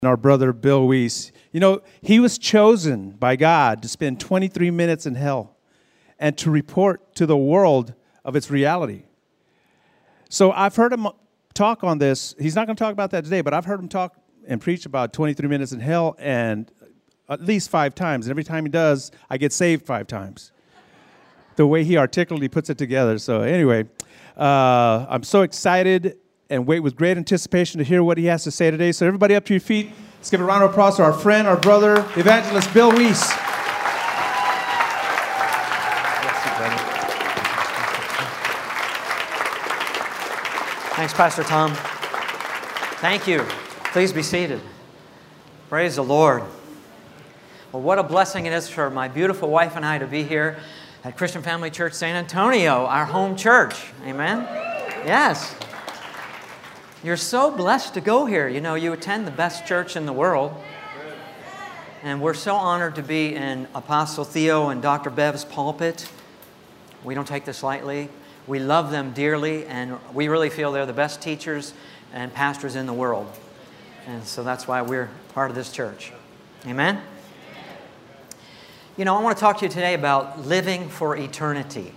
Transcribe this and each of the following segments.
Our brother Bill Weiss. You know, he was chosen by God to spend 23 minutes in hell and to report to the world of its reality. So I've heard him talk on this. He's not going to talk about that today, but I've heard him talk and preach about 23 minutes in hell and at least 5 times. And every time he does, I get saved 5 times. The way he articulately puts it together. So anyway, I'm so excited and wait with great anticipation to hear what he has to say today. So everybody up to your feet. Let's give a round of applause to our friend, our brother, evangelist Bill Weiss. Thanks, Pastor Tom. Thank you. Please be seated. Praise the Lord. Well, what a blessing it is for my beautiful wife and I to be here at Christian Family Church San Antonio, our home church. Amen? Yes. You're so blessed to go here. You know, you attend the best church in the world. And we're so honored to be in Apostle Theo and Dr. Bev's pulpit. We don't take this lightly. We love them dearly, and we really feel they're the best teachers and pastors in the world. And so that's why we're part of this church. Amen? You know, I want to talk to you today about living for eternity.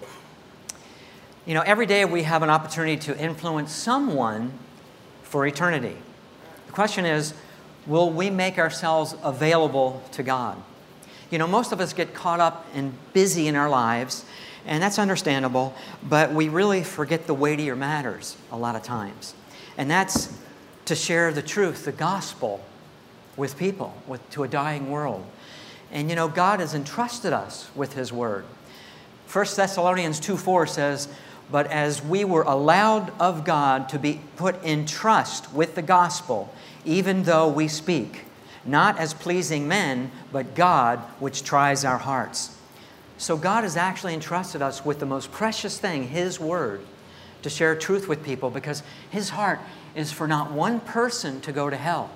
You know, every day we have an opportunity to influence someone for eternity. The question is, will we make ourselves available to God? You know, most of us get caught up and busy in our lives, and that's understandable, but we really forget the weightier matters a lot of times. And that's to share the truth, the gospel, with people, to a dying world. And you know, God has entrusted us with His Word. 1 Thessalonians 2:4 says, "But as we were allowed of God to be put in trust with the gospel, even though we speak, not as pleasing men, but God which tries our hearts." So God has actually entrusted us with the most precious thing, His Word, to share truth with people, because His heart is for not one person to go to hell.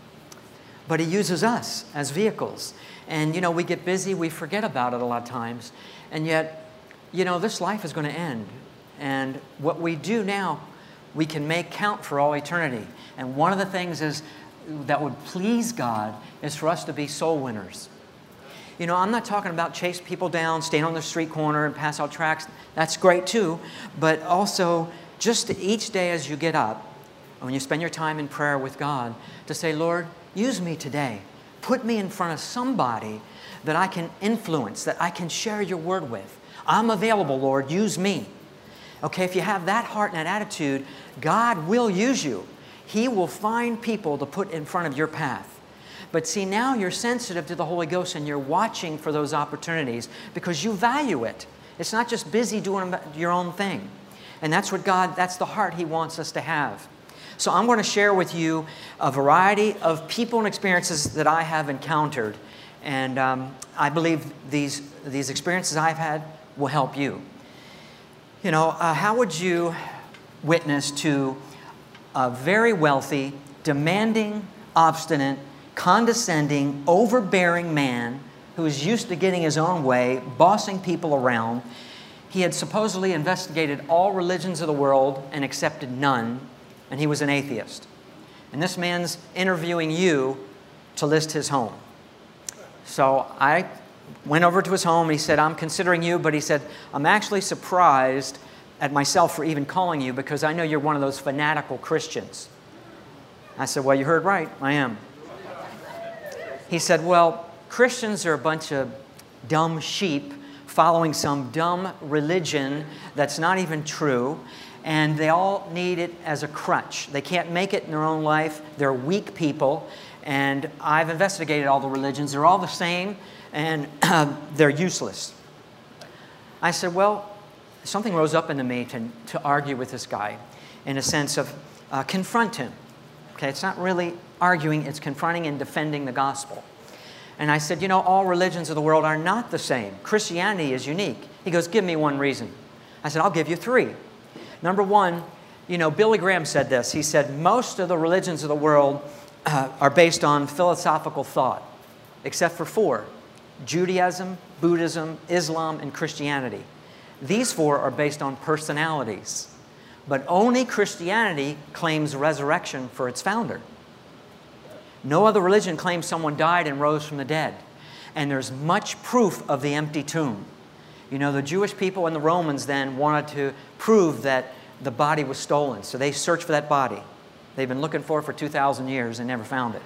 But He uses us as vehicles. And, you know, we get busy, we forget about it a lot of times. And yet, you know, this life is going to end. And what we do now, we can make count for all eternity. And one of the things is that would please God is for us to be soul winners. You know, I'm not talking about chase people down, stand on the street corner and pass out tracts. That's great too. But also, just each day as you get up, when you spend your time in prayer with God, to say, Lord, use me today. Put me in front of somebody that I can influence, that I can share your word with. I'm available, Lord. Use me. Okay, if you have that heart and that attitude, God will use you. He will find people to put in front of your path. But see, now you're sensitive to the Holy Ghost and you're watching for those opportunities because you value it. It's not just busy doing your own thing. And that's what God, that's the heart He wants us to have. So I'm going to share with you a variety of people and experiences that I have encountered. And I believe these experiences I've had will help you. You know, how would you witness to a very wealthy, demanding, obstinate, condescending, overbearing man who is used to getting his own way, bossing people around? He had supposedly investigated all religions of the world and accepted none, and he was an atheist. And this man's interviewing you to list his home. So I went over to his home, and he said, I'm considering you, but he said, I'm actually surprised at myself for even calling you because I know you're one of those fanatical Christians. I said, well, you heard right, I am. He said, well, Christians are a bunch of dumb sheep following some dumb religion that's not even true, and they all need it as a crutch. They can't make it in their own life. They're weak people, and I've investigated all the religions. They're all the same, and they're useless. I said, well, something rose up into me to argue with this guy in a sense of confront him. Okay, it's not really arguing, it's confronting and defending the gospel. And I said, you know, all religions of the world are not the same. Christianity is unique. He goes, give me one reason. I said, I'll give you 3. Number 1, you know, Billy Graham said this. He said, most of the religions of the world are based on philosophical thought, except for 4, Judaism, Buddhism, Islam, and Christianity. These 4 are based on personalities. But only Christianity claims resurrection for its founder. No other religion claims someone died and rose from the dead. And there's much proof of the empty tomb. You know, the Jewish people and the Romans then wanted to prove that the body was stolen. So they searched for that body. They've been looking for it for 2,000 years and never found it.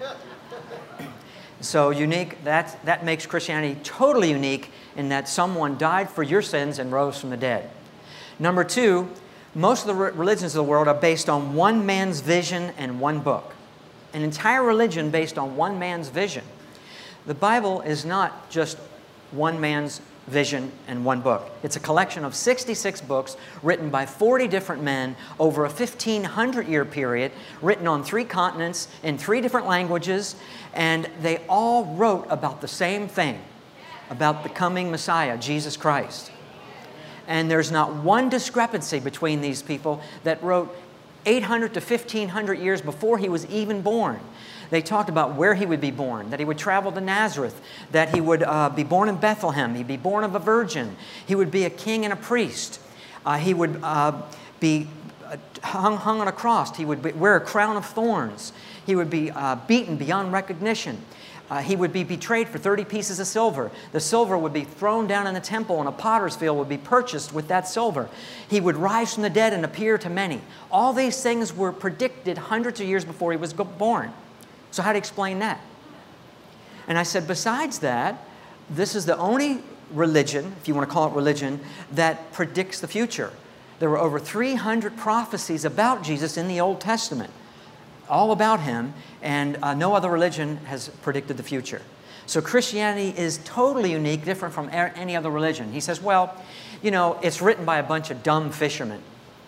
So unique, that makes Christianity totally unique in that someone died for your sins and rose from the dead. Number two, most of the religions of the world are based on one man's vision and one book. An entire religion based on one man's vision. The Bible is not just one man's vision and one book. It's a collection of 66 books written by 40 different men over a 1,500-year period, written on 3 continents in 3 different languages, and they all wrote about the same thing, about the coming Messiah, Jesus Christ. And there's not one discrepancy between these people that wrote 800 to 1,500 years before he was even born. They talked about where he would be born, that he would travel to Nazareth, that he would be born in Bethlehem, he'd be born of a virgin, he would be a king and a priest, he would be hung on a cross, he would wear a crown of thorns, he would be beaten beyond recognition, he would be betrayed for 30 pieces of silver. The silver would be thrown down in the temple and a potter's field would be purchased with that silver. He would rise from the dead and appear to many. All these things were predicted hundreds of years before he was born. So how do you explain that? And I said, besides that, this is the only religion, if you want to call it religion, that predicts the future. There were over 300 prophecies about Jesus in the Old Testament, all about him, and no other religion has predicted the future. So Christianity is totally unique, different from any other religion. He says, well, you know, it's written by a bunch of dumb fishermen.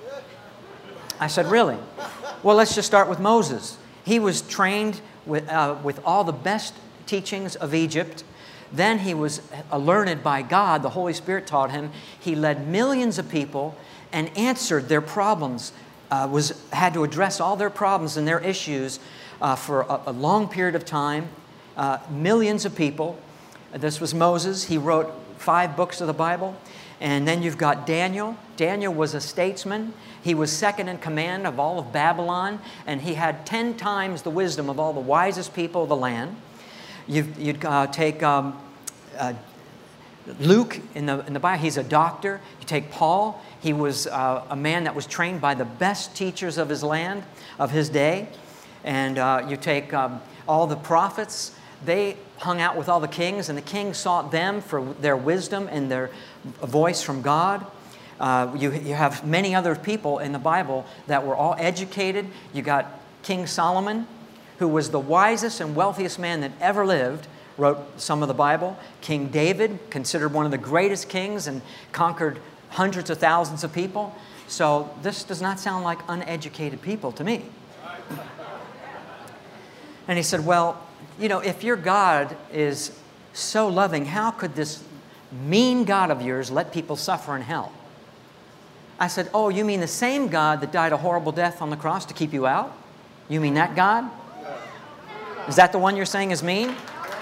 I said, really? Well, let's just start with Moses. He was trained with all the best teachings of Egypt. Then he was learned by God. The Holy Spirit taught him. He led millions of people and answered their problems, had to address all their problems and their issues for a long period of time. Millions of people. This was Moses. He wrote 5 books of the Bible. And then you've got Daniel. Daniel was a statesman. He was second in command of all of Babylon, and he had 10 times the wisdom of all the wisest people of the land. You'd take Luke in the Bible. He's a doctor. You take Paul. He was a man that was trained by the best teachers of his land, of his day. And you take all the prophets. They hung out with all the kings, and the kings sought them for their wisdom and their voice from God. You have many other people in the Bible that were all educated. You got King Solomon, who was the wisest and wealthiest man that ever lived, wrote some of the Bible. King David, considered one of the greatest kings and conquered hundreds of thousands of people. So this does not sound like uneducated people to me. And he said, well, you know, if your God is so loving, how could this mean God of yours let people suffer in hell? I said, oh, you mean the same God that died a horrible death on the cross to keep you out? You mean that God? Is that the one you're saying is mean?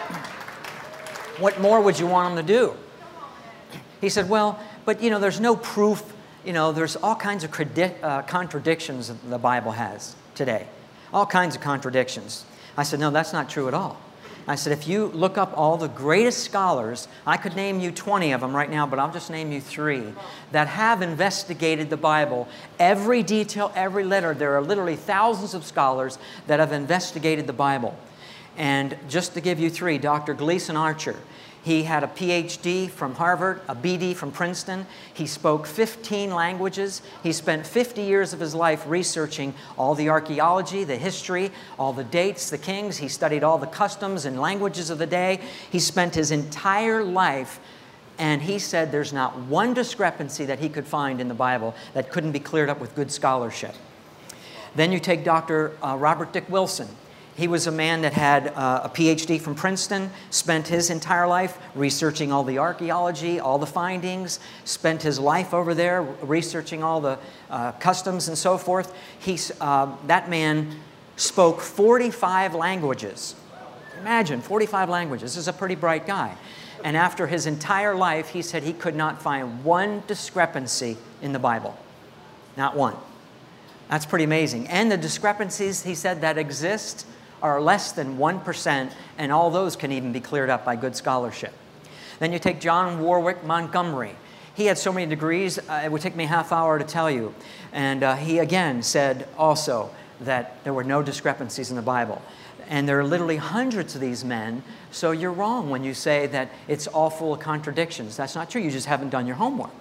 What more would you want him to do? He said, well, but you know, there's no proof. You know, there's all kinds of contradictions that the Bible has today. All kinds of contradictions. I said, no, that's not true at all. I said, if you look up all the greatest scholars, I could name you 20 of them right now, but I'll just name you 3 that have investigated the Bible. Every detail, every letter. There are literally thousands of scholars that have investigated the Bible. And just to give you 3, Dr. Gleason Archer. He had a PhD from Harvard, a BD from Princeton. He spoke 15 languages. He spent 50 years of his life researching all the archaeology, the history, all the dates, the kings. He studied all the customs and languages of the day. He spent his entire life, and he said there's not one discrepancy that he could find in the Bible that couldn't be cleared up with good scholarship. Then you take Dr. Robert Dick Wilson. He was a man that had a PhD from Princeton, spent his entire life researching all the archaeology, all the findings, spent his life over there researching all the customs and so forth. That man spoke 45 languages. Imagine, 45 languages. This is a pretty bright guy. And after his entire life, he said he could not find one discrepancy in the Bible. Not one. That's pretty amazing. And the discrepancies, he said, that exist are less than 1%, and all those can even be cleared up by good scholarship. Then you take John Warwick Montgomery. He had so many degrees, it would take me a half hour to tell you. And he again said also that there were no discrepancies in the Bible. And there are literally hundreds of these men, so you're wrong when you say that it's all full of contradictions. That's not true. You just haven't done your homework.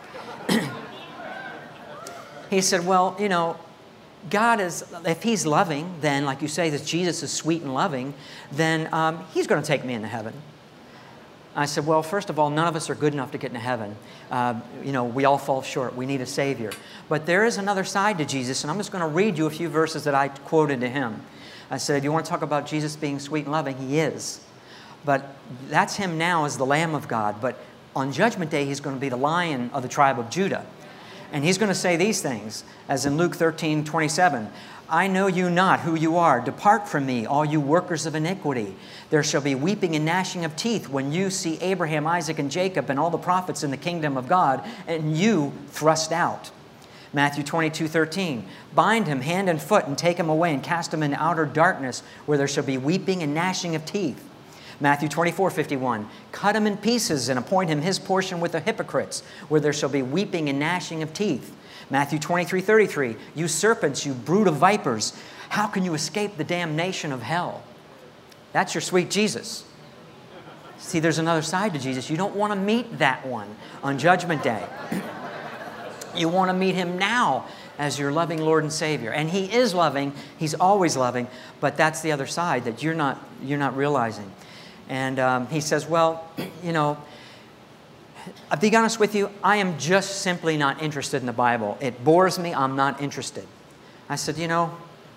He said, well, you know, God is, if He's loving, then, like you say, that Jesus is sweet and loving, then He's going to take me into heaven. I said, well, first of all, none of us are good enough to get into heaven. You know, we all fall short. We need a Savior. But there is another side to Jesus, and I'm just going to read you a few verses that I quoted to him. I said, you want to talk about Jesus being sweet and loving? He is. But that's Him now as the Lamb of God. But on Judgment Day, He's going to be the Lion of the tribe of Judah. And He's going to say these things, as in Luke 13:27. I know you not who you are. Depart from me, all you workers of iniquity. There shall be weeping and gnashing of teeth when you see Abraham, Isaac, and Jacob and all the prophets in the kingdom of God, and you thrust out. Matthew 22:13. Bind him hand and foot and take him away and cast him in outer darkness where there shall be weeping and gnashing of teeth. Matthew 24:51. Cut him in pieces and appoint him his portion with the hypocrites where there shall be weeping and gnashing of teeth. Matthew 23:33. You serpents, you brood of vipers, how can you escape the damnation of hell? That's your sweet Jesus. See, there's another side to Jesus. You don't want to meet that one on Judgment Day. You want to meet Him now as your loving Lord and Savior. And He is loving. He's always loving. But that's the other side that you're not realizing. And He says, well, you know, I'll be honest with you, I am just simply not interested in the Bible. It bores me. I'm not interested. I said, you know,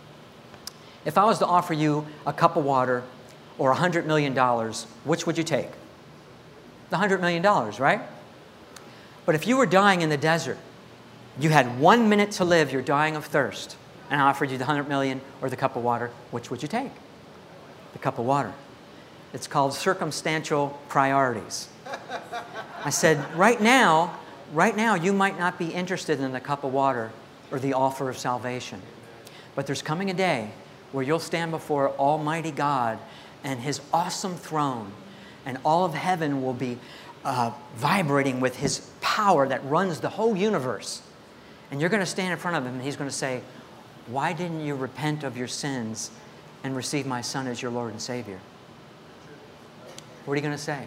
if I was to offer you a cup of water or $100 million, which would you take? The $100 million, right? But if you were dying in the desert, you had 1 minute to live, you're dying of thirst, and I offered you the $100 million or the cup of water, which would you take? The cup of water. It's called circumstantial priorities. I said, right now, you might not be interested in the cup of water or the offer of salvation. But there's coming a day where you'll stand before Almighty God and His awesome throne, and all of heaven will be vibrating with His power that runs the whole universe. And you're going to stand in front of Him, and He's going to say, why didn't you repent of your sins and receive my Son as your Lord and Savior? What are you going to say?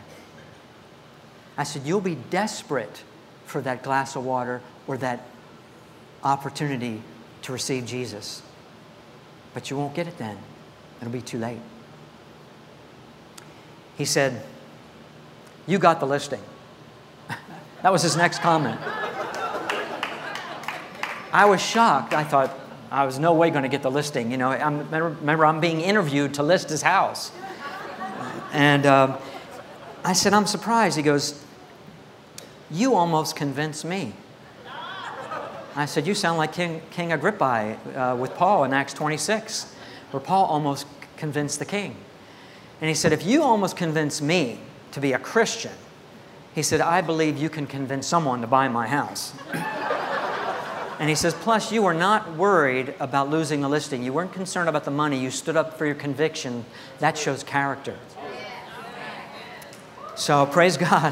I said, you'll be desperate for that glass of water or that opportunity to receive Jesus. But you won't get it then. It'll be too late. He said, you got the listing. That was his next comment. I was shocked. I thought, I was no way going to get the listing. You know, remember, I'm being interviewed to list his house. And I said, I'm surprised. He goes, you almost convinced me. I said, you sound like King Agrippa with Paul in Acts 26, where Paul almost convinced the king. And he said, if you almost convinced me to be a Christian, he said, I believe you can convince someone to buy my house. And he says, plus you were not worried about losing the listing. You weren't concerned about the money. You stood up for your conviction. That shows character. So praise God.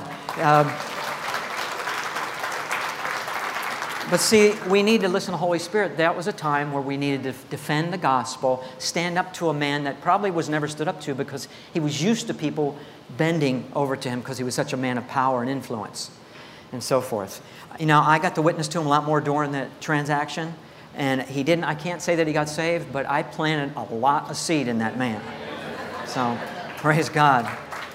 But see, we need to listen to the Holy Spirit. That was a time where we needed to defend the gospel, stand up to a man that probably was never stood up to because he was used to people bending over to him because he was such a man of power and influence and so forth. You know, I got to witness to him a lot more during the transaction, and he didn't, I can't say that he got saved, but I planted a lot of seed in that man. So, praise God.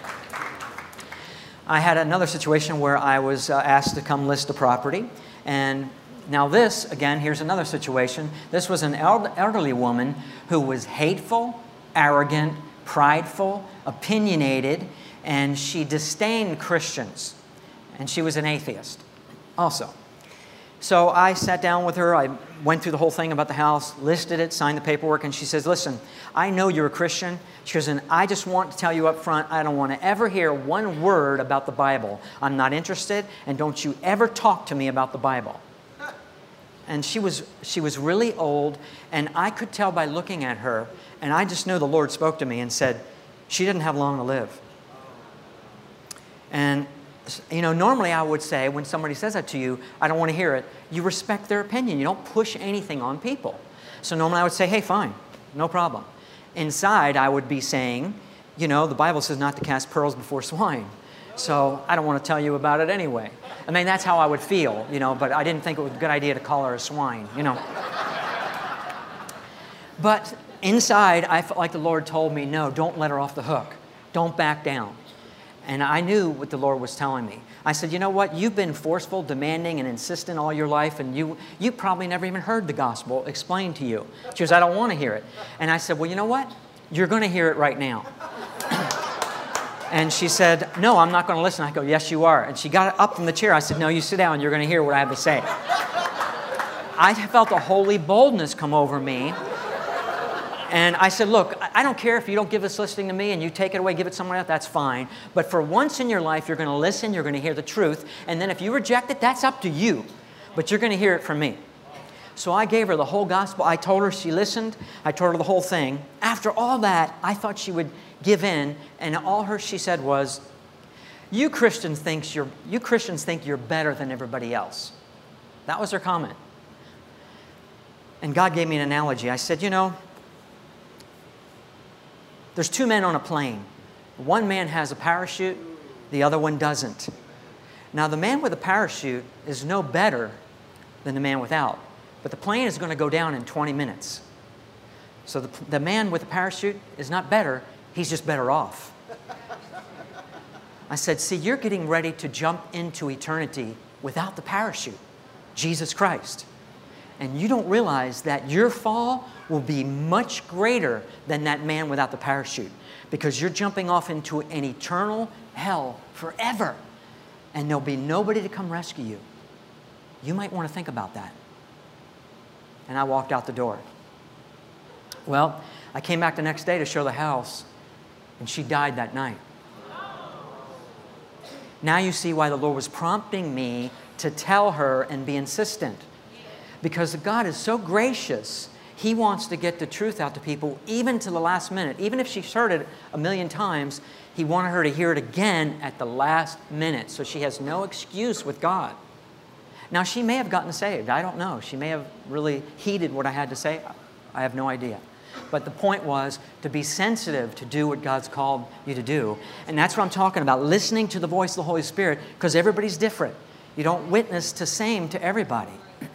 I had another situation where I was asked to come list a property, and now this, again, here's another situation. This was an elderly woman who was hateful, arrogant, prideful, opinionated, and she disdained Christians. And she was an atheist also. So I sat down with her. I went through the whole thing about the house, listed it, signed the paperwork, and she says, listen, I know you're a Christian. She goes, and I just want to tell you up front, I don't want to ever hear one word about the Bible. I'm not interested, and don't you ever talk to me about the Bible. And she was really old, and I could tell by looking at her, and I just knew the Lord spoke to me and said, she didn't have long to live. And, you know, normally I would say, when somebody says that to you, I don't want to hear it. You respect their opinion. You don't push anything on people. So normally I would say, hey, fine, no problem. Inside, I would be saying, you know, the Bible says not to cast pearls before swine. So I don't want to tell you about it anyway. I mean, that's how I would feel, you know, but I didn't think it was a good idea to call her a swine, you know. But inside, I felt like the Lord told me, no, don't let her off the hook. Don't back down. And I knew what the Lord was telling me. I said, you know what? You've been forceful, demanding, and insistent all your life, and you probably never even heard the gospel explained to you. She goes, I don't want to hear it. And I said, well, you know what? You're going to hear it right now. And she said, no, I'm not going to listen. I go, yes, you are. And she got up from the chair. I said, no, you sit down. You're going to hear what I have to say. I felt a holy boldness come over me. And I said, look, I don't care if you don't give this listening to me and you take it away, give it someone else, that's fine. But for once in your life, you're going to listen, you're going to hear the truth. And then if you reject it, that's up to you. But you're going to hear it from me. So I gave her the whole gospel. I told her, she listened. I told her the whole thing. After all that, I thought she would give in. And all she said was, you Christians think you're better than everybody else. That was her comment. And God gave me an analogy. I said, you know, there's two men on a plane. One man has a parachute, the other one doesn't. Now, the man with a parachute is no better than the man without, but the plane is going to go down in 20 minutes. So the man with the parachute is not better, he's just better off. I said, see, you're getting ready to jump into eternity without the parachute, Jesus Christ. And you don't realize that your fall will be much greater than that man without the parachute, because you're jumping off into an eternal hell forever, and there'll be nobody to come rescue you. You might want to think about that. And I walked out the door. Well, I came back the next day to show the house, and she died that night. Now you see why the Lord was prompting me to tell her and be insistent. Because God is so gracious, He wants to get the truth out to people, even to the last minute. Even if she's heard it a million times, He wanted her to hear it again at the last minute. So she has no excuse with God. Now, she may have gotten saved. I don't know. She may have really heeded what I had to say. I have no idea. But the point was to be sensitive to do what God's called you to do. And that's what I'm talking about, listening to the voice of the Holy Spirit, because everybody's different. You don't witness the same to everybody.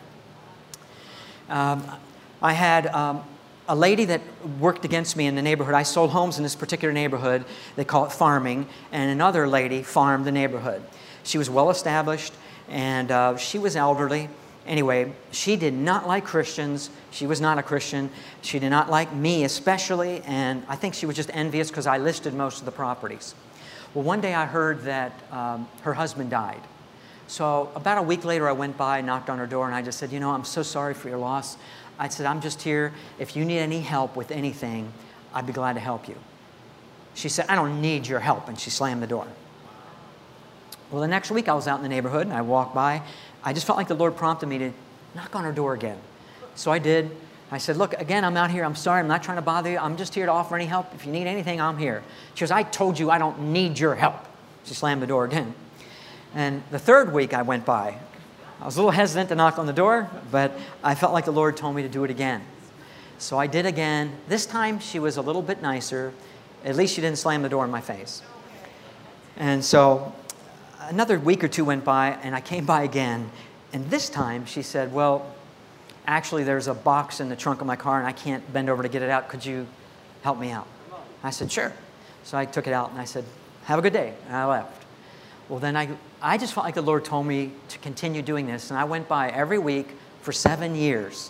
I had a lady that worked against me in the neighborhood. I sold homes in this particular neighborhood. They call it farming. And another lady farmed the neighborhood. She was well established, and she was elderly. Anyway, she did not like Christians. She was not a Christian. She did not like me especially, and I think she was just envious because I listed most of the properties. Well, one day I heard that her husband died. So about a week later, I went by, knocked on her door, and I just said, you know, I'm so sorry for your loss. I said, I'm just here. If you need any help with anything, I'd be glad to help you. She said, I don't need your help, and she slammed the door. Well, the next week, I was out in the neighborhood, and I walked by. I just felt like the Lord prompted me to knock on her door again. So I did. I said, look, again, I'm out here. I'm sorry. I'm not trying to bother you. I'm just here to offer any help. If you need anything, I'm here. She goes, I told you I don't need your help. She slammed the door again. And the third week I went by, I was a little hesitant to knock on the door, but I felt like the Lord told me to do it again. So I did again. This time she was a little bit nicer. At least she didn't slam the door in my face. And so another week or two went by, and I came by again. And this time she said, well, actually there's a box in the trunk of my car, and I can't bend over to get it out. Could you help me out? I said, sure. So I took it out, and I said, have a good day. And I left. Well, then I just felt like the Lord told me to continue doing this. And I went by every week for 7 years.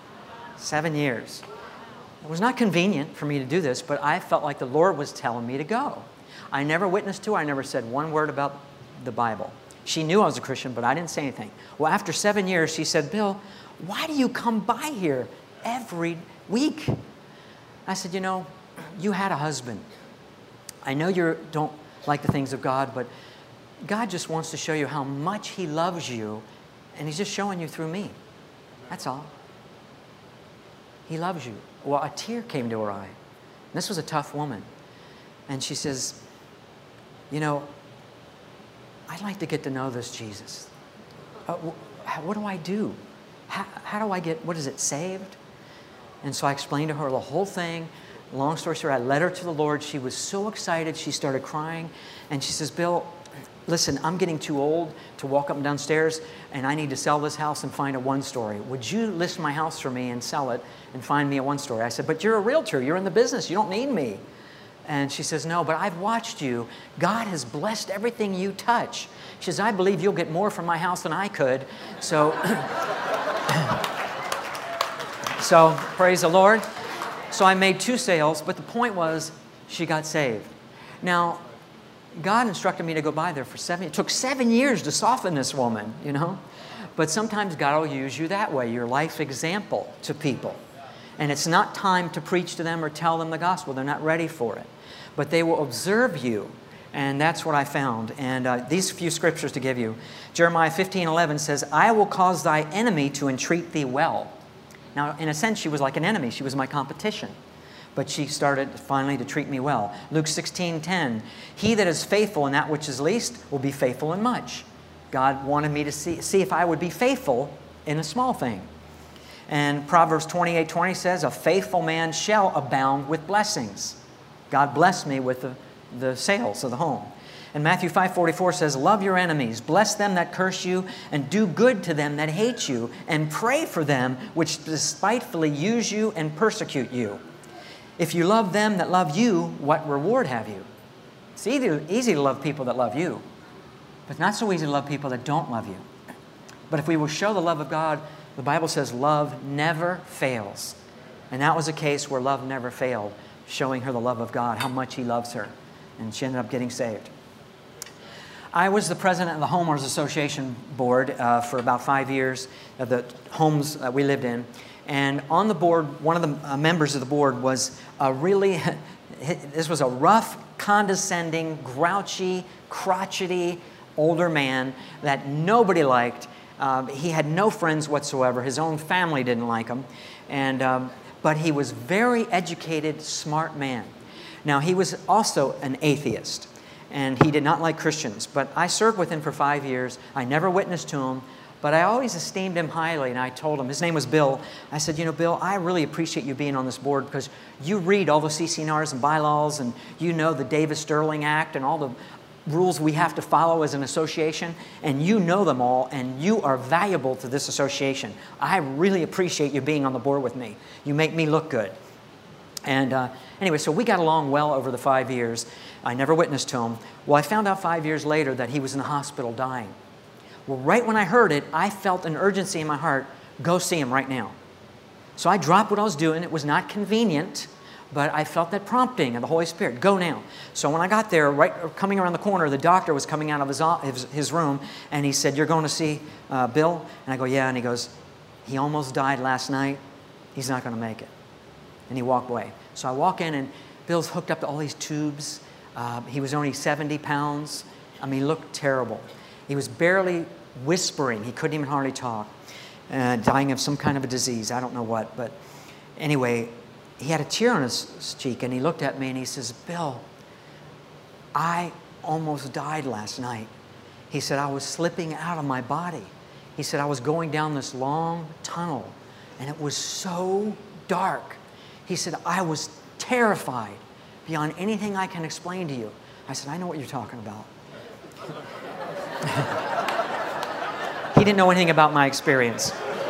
7 years. It was not convenient for me to do this, but I felt like the Lord was telling me to go. I never witnessed to her. I never said one word about the Bible. She knew I was a Christian, but I didn't say anything. Well, after 7 years, she said, Bill, why do you come by here every week? I said, you know, you had a husband. I know you don't like the things of God, but God just wants to show you how much He loves you, and He's just showing you through me. That's all. He loves you. Well, a tear came to her eye. This was a tough woman. And she says, you know, I'd like to get to know this Jesus. What do I do? How do I get, what is it, saved? And so I explained to her the whole thing. Long story short, I led her to the Lord. She was so excited. She started crying. And she says, Bill, listen, I'm getting too old to walk up and down stairs, and I need to sell this house and find a one-story. Would you list my house for me and sell it and find me a one-story? I said, but you're a realtor. You're in the business. You don't need me. And she says, no, but I've watched you. God has blessed everything you touch. She says, I believe you'll get more from my house than I could. So, so praise the Lord. So I made 2 sales, but the point was she got saved. Now, God instructed me to go by there for 7 years. It took 7 years to soften this woman, you know. But sometimes God will use you that way, your life example to people. And it's not time to preach to them or tell them the gospel. They're not ready for it. But they will observe you. And that's what I found. And these few scriptures to give you. Jeremiah 15:11 says, I will cause thy enemy to entreat thee well. Now, in a sense, she was like an enemy. She was my competition. But she started finally to treat me well. Luke 16:10, he that is faithful in that which is least will be faithful in much. God wanted me to see if I would be faithful in a small thing. And Proverbs 28:20 says, a faithful man shall abound with blessings. God blessed me with the sales of the home. And Matthew 5:44 says, love your enemies, bless them that curse you, and do good to them that hate you, and pray for them which despitefully use you and persecute you. If you love them that love you, what reward have you? It's easy to love people that love you, but not so easy to love people that don't love you. But if we will show the love of God, the Bible says love never fails. And that was a case where love never failed, showing her the love of God, how much He loves her. And she ended up getting saved. I was the president of the Homeowners Association board for about 5 years of the homes we lived in. And on the board, one of the members of the board was this was a rough, condescending, grouchy, crotchety older man that nobody liked. He had no friends whatsoever. His own family didn't like him. But he was very educated, smart man. Now, he was also an atheist, and he did not like Christians. But I served with him for 5 years. I never witnessed to him, but I always esteemed him highly, and I told him, his name was Bill. I said, you know, Bill, I really appreciate you being on this board because you read all the CC&Rs and bylaws, and you know the Davis-Sterling Act and all the rules we have to follow as an association, and you know them all, and you are valuable to this association. I really appreciate you being on the board with me. You make me look good. And anyway, so we got along well over the 5 years. I never witnessed to him. Well, I found out 5 years later that he was in the hospital dying. Well, right when I heard it, I felt an urgency in my heart, go see him right now. So I dropped what I was doing. It was not convenient, but I felt that prompting of the Holy Spirit, go now. So when I got there, right coming around the corner, the doctor was coming out of his room, and he said, you're going to see Bill? And I go, yeah. And he goes, he almost died last night. He's not going to make it. And he walked away. So I walk in, and Bill's hooked up to all these tubes. He was only 70 pounds. I mean, he looked terrible. He was barely whispering. He couldn't even hardly talk. Dying of some kind of a disease. I don't know what. But anyway, he had a tear on his cheek, and he looked at me, and he says, Bill, I almost died last night. He said, I was slipping out of my body. He said, I was going down this long tunnel, and it was so dark. He said, I was terrified beyond anything I can explain to you. I said, I know what you're talking about. He didn't know anything about my experience.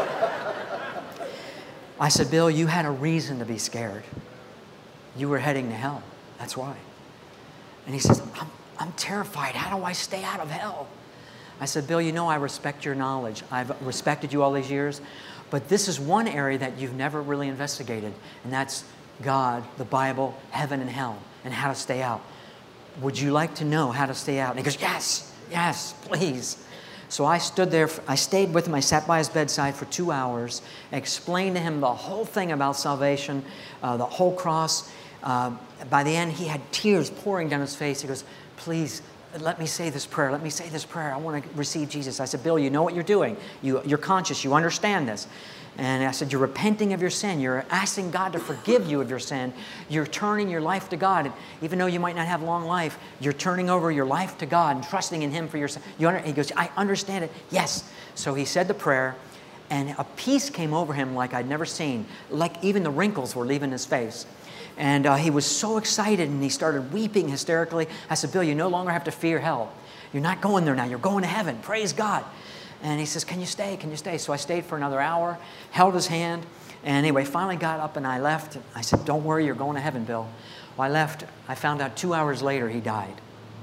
I said, Bill, you had a reason to be scared. You were heading to hell. That's why. And he says, I'm terrified. How do I stay out of hell? I said, Bill, you know I respect your knowledge. I've respected you all these years. But this is one area that you've never really investigated, and that's God, the Bible, heaven and hell, and how to stay out. Would you like to know how to stay out? And he goes, yes, yes, please. So I stood there, I stayed with him, I sat by his bedside for 2 hours, explained to him the whole thing about salvation, the whole cross. By the end, he had tears pouring down his face. He goes, please, let me say this prayer. Let me say this prayer. I want to receive Jesus. I said, Bill, you know what you're doing. You're conscious. You understand this. And I said, you're repenting of your sin. You're asking God to forgive you of your sin. You're turning your life to God. And even though you might not have long life, you're turning over your life to God and trusting in Him for your sin. He goes, I understand it. Yes. So he said the prayer, and a peace came over him like I'd never seen. Like even the wrinkles were leaving his face. And he was so excited, and he started weeping hysterically. I said, Bill, you no longer have to fear hell. You're not going there now. You're going to heaven. Praise God. And he says, can you stay? Can you stay? So I stayed for another hour, held his hand. And anyway, finally got up and I left. I said, don't worry, you're going to heaven, Bill. Well, I left. I found out 2 hours later he died.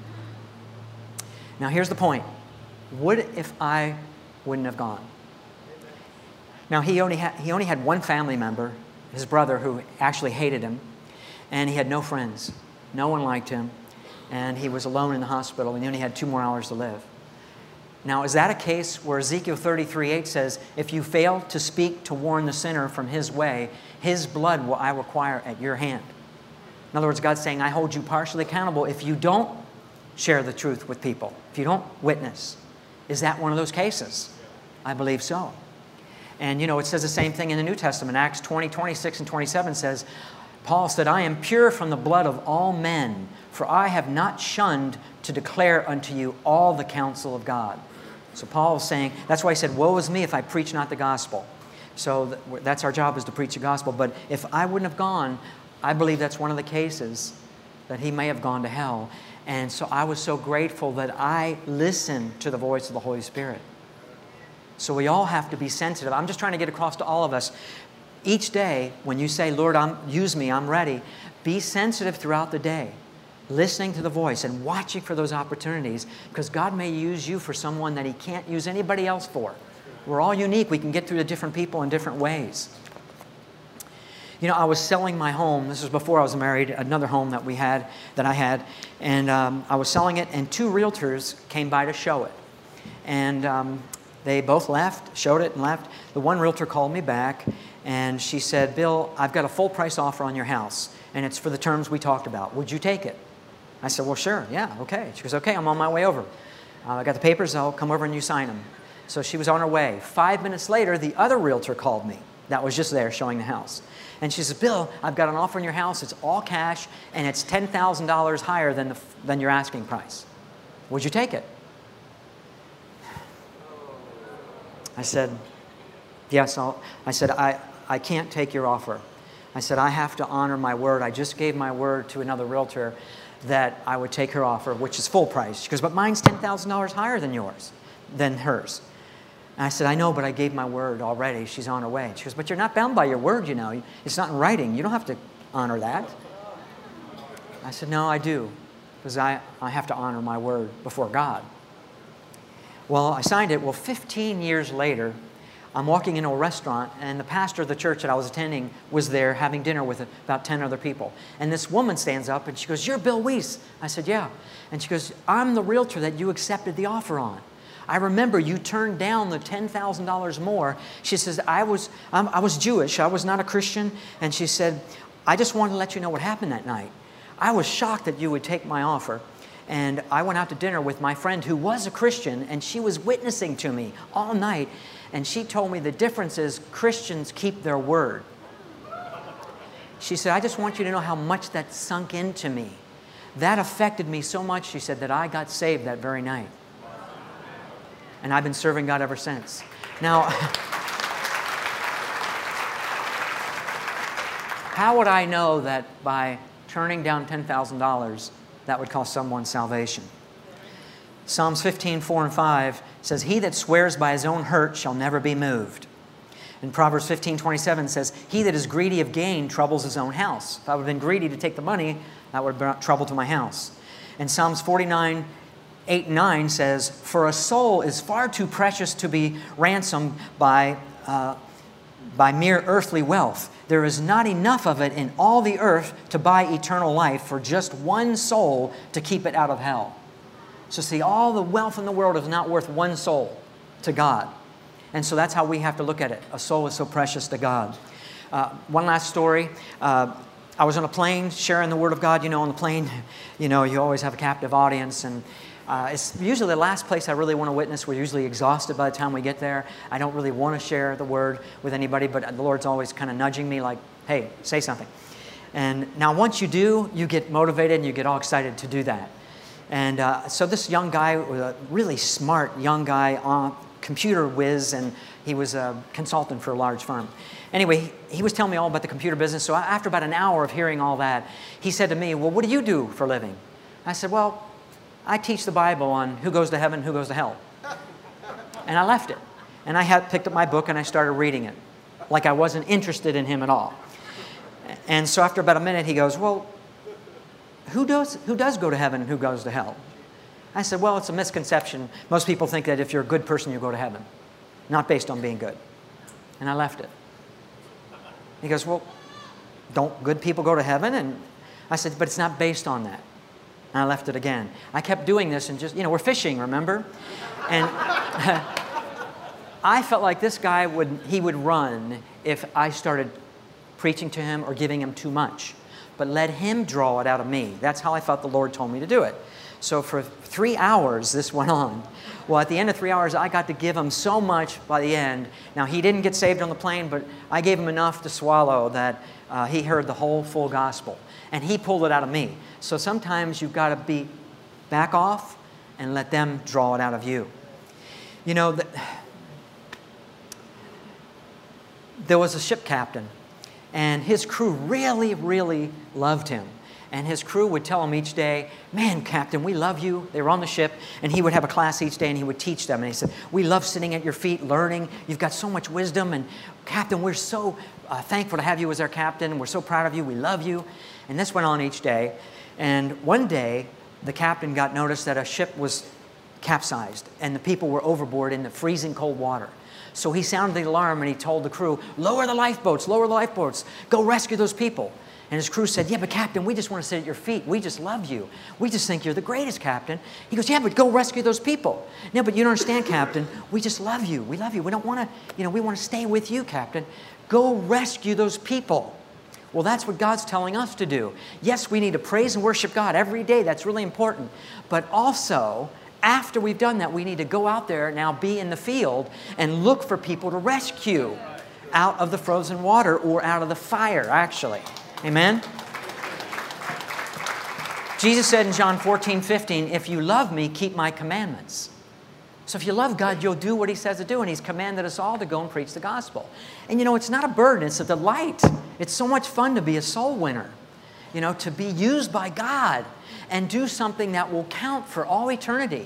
Now, here's the point. What if I wouldn't have gone? Now, he only had one family member, his brother, who actually hated him. And he had no friends. No one liked him. And he was alone in the hospital, and he only had 2 more hours to live. Now, is that a case where Ezekiel 33:8 says, if you fail to speak to warn the sinner from his way, his blood will I require at your hand? In other words, God's saying, I hold you partially accountable if you don't share the truth with people, if you don't witness. Is that one of those cases? I believe so. And, you know, it says the same thing in the New Testament. Acts 20:26 and 27 says, Paul said, I am pure from the blood of all men, for I have not shunned to declare unto you all the counsel of God. So Paul is saying, that's why he said, woe is me if I preach not the gospel. So that's our job, is to preach the gospel. But if I wouldn't have gone, I believe that's one of the cases that he may have gone to hell. And so I was so grateful that I listened to the voice of the Holy Spirit. So we all have to be sensitive. I'm just trying to get across to all of us. Each day, when you say, Lord, use me, I'm ready, be sensitive throughout the day, listening to the voice and watching for those opportunities, because God may use you for someone that He can't use anybody else for. We're all unique. We can get through to different people in different ways. You know, I was selling my home. This was before I was married, another home that I had. And I was selling it, and 2 realtors came by to show it. And they both left, showed it and left. The one realtor called me back, and she said, Bill, I've got a full price offer on your house, and it's for the terms we talked about. Would you take it? I said, well, sure, yeah, okay. She goes, okay, I'm on my way over. I got the papers, I'll come over and you sign them. So she was on her way. 5 minutes later, the other realtor called me that was just there showing the house. And she said, Bill, I've got an offer on your house. It's all cash, and it's $10,000 higher than your asking price. Would you take it? I said, yes, I can't take your offer. I said, I have to honor my word. I just gave my word to another realtor that I would take her offer, which is full price. She goes, but mine's $10,000 higher than hers. And I said, I know, but I gave my word already. She's on her way. She goes, but you're not bound by your word, you know. It's not in writing. You don't have to honor that. I said, no, I do, because I have to honor my word before God. Well, I signed it. Well, 15 years later, I'm walking into a restaurant, and the pastor of the church that I was attending was there having dinner with about 10 other people. And this woman stands up, and she goes, you're Bill Weiss. I said, yeah. And she goes, I'm the realtor that you accepted the offer on. I remember you turned down the $10,000 more. She says, I was Jewish. I was not a Christian. And she said, I just wanted to let you know what happened that night. I was shocked that you would take my offer. And I went out to dinner with my friend who was a Christian, and she was witnessing to me all night. And she told me the difference is Christians keep their word. She said, I just want you to know how much that sunk into me. That affected me so much, she said, that I got saved that very night. And I've been serving God ever since. Now, how would I know that by turning down $10,000, that would cost someone salvation? Psalms 15:4 and 5 says, he that swears by his own hurt shall never be moved. And Proverbs 15:27 says, he that is greedy of gain troubles his own house. If I would have been greedy to take the money, that would have brought trouble to my house. And Psalms 49:8 and 9 says, for a soul is far too precious to be ransomed by mere earthly wealth. There is not enough of it in all the earth to buy eternal life for just one soul to keep it out of hell. So see, all the wealth in the world is not worth one soul to God. And so that's how we have to look at it. A soul is so precious to God. One last story. I was on a plane sharing the Word of God. You know, on the plane, you know, you always have a captive audience. And It's usually the last place I really want to witness. We're usually exhausted by the time we get there. I don't really want to share the word with anybody, but the Lord's always kind of nudging me like, hey, say something. And now once you do, you get motivated and you get all excited to do that. And so this young guy was a really smart young guy, computer whiz, and he was a consultant for a large firm. Anyway, he was telling me all about the computer business. So after about an hour of hearing all that, he said to me, well, what do you do for a living? I said, well, I teach the Bible on who goes to heaven, who goes to hell. And I left it. And I picked up my book and I started reading it, like I wasn't interested in him at all. And so after about a minute, he goes, well, who does go to heaven and who goes to hell? I said, well, it's a misconception. Most people think that if you're a good person, you go to heaven, not based on being good. And I left it. He goes, well, don't good people go to heaven? And I said, but it's not based on that. And I left it again. I kept doing this and just, we're fishing, remember? And I felt like this guy would run if I started preaching to him or giving him too much. But let him draw it out of me. That's how I felt the Lord told me to do it. So for 3 hours, this went on. Well, at the end of 3 hours, I got to give him so much by the end. Now, he didn't get saved on the plane, but I gave him enough to swallow that he heard the whole full gospel. And he pulled it out of me. So sometimes you've got to back off and let them draw it out of you. There was a ship captain, and his crew really, really loved him. And his crew would tell him each day, man, Captain, we love you. They were on the ship, and he would have a class each day, and he would teach them. And he said, we love sitting at your feet, learning. You've got so much wisdom. And Captain, we're so thankful to have you as our captain. We're so proud of you. We love you. And this went on each day. And one day, the captain got notice that a ship was capsized, and the people were overboard in the freezing cold water. So he sounded the alarm, and he told the crew, lower the lifeboats, go rescue those people. And his crew said, yeah, but Captain, we just want to sit at your feet. We just love you. We just think you're the greatest, Captain. He goes, yeah, but go rescue those people. No, but you don't understand, Captain. We just love you. We love you. We don't want to, we want to stay with you, Captain. Go rescue those people. Well, that's what God's telling us to do. Yes, we need to praise and worship God every day. That's really important. But also, after we've done that, we need to go out there now, be in the field, and look for people to rescue out of the frozen water or out of the fire, actually. Amen? Jesus said in John 14:15, if you love me, keep my commandments. So if you love God, you'll do what He says to do, and He's commanded us all to go and preach the gospel. And it's not a burden, it's a delight. It's so much fun to be a soul winner, to be used by God and do something that will count for all eternity.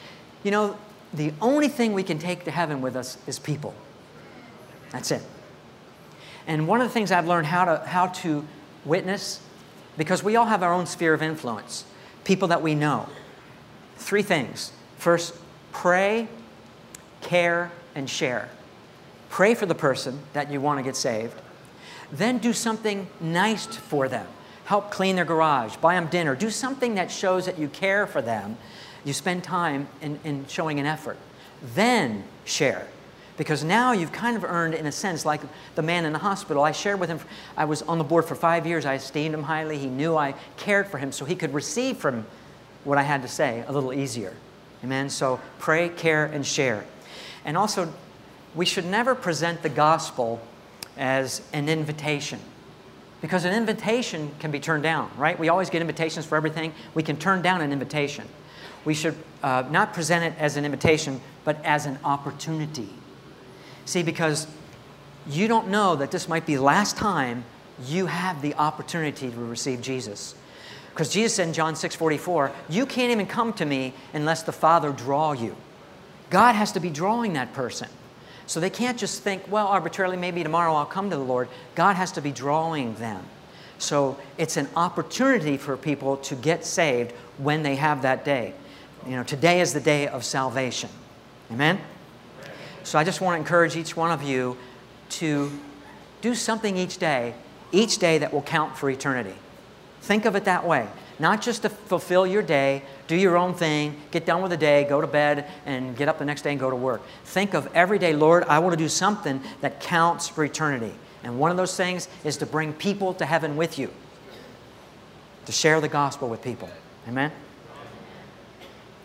The only thing we can take to heaven with us is people. That's it. And one of the things I've learned how to witness, because we all have our own sphere of influence, people that we know. 3 things. First, pray, care, and share. Pray for the person that you want to get saved. Then do something nice for them. Help clean their garage, buy them dinner. Do something that shows that you care for them. You spend time in showing an effort. Then share. Because now you've kind of earned, in a sense, like the man in the hospital. I shared with him, I was on the board for 5 years. I esteemed him highly. He knew I cared for him, so he could receive from what I had to say a little easier. Amen? So pray, care, and share. And also, we should never present the gospel as an invitation. Because an invitation can be turned down, right? We always get invitations for everything. We can turn down an invitation. We should not present it as an invitation, but as an opportunity. See, because you don't know that this might be the last time you have the opportunity to receive Jesus. Because Jesus said in John 6:44, you can't even come to me unless the Father draw you. God has to be drawing that person. So they can't just think, well, arbitrarily, maybe tomorrow I'll come to the Lord. God has to be drawing them. So it's an opportunity for people to get saved when they have that day. Today is the day of salvation. Amen? So I just want to encourage each one of you to do something each day that will count for eternity. Think of it that way. Not just to fulfill your day, do your own thing, get done with the day, go to bed, and get up the next day and go to work. Think of every day, Lord, I want to do something that counts for eternity. And one of those things is to bring people to heaven with you. To share the gospel with people. Amen?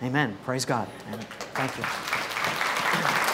Amen. Praise God. Amen. Thank you.